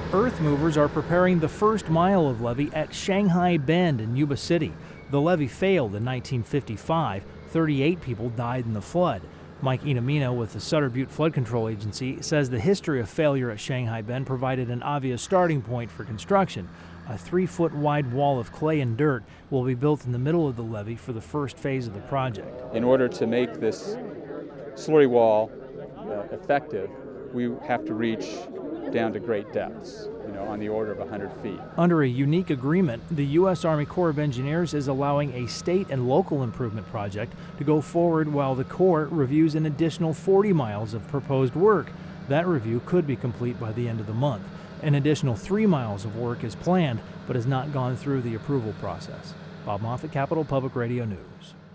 Earth movers are preparing the first mile of levee at Shanghai Bend in Yuba City. The levee failed in 1955. 38 people died in the flood. Mike Inamino with the Sutter Butte Flood Control Agency says the history of failure at Shanghai Bend provided an obvious starting point for construction. A 3-foot wide wall of clay and dirt will be built in the middle of the levee for the first phase of the project. In order to make this slurry wall effective, we have to reach down to great depths, on the order of 100 feet. Under a unique agreement, the U.S. Army Corps of Engineers is allowing a state and local improvement project to go forward while the Corps reviews an additional 40 miles of proposed work. That review could be complete by the end of the month. An additional 3 miles of work is planned, but has not gone through the approval process. Bob Moffett, Capitol Public Radio News.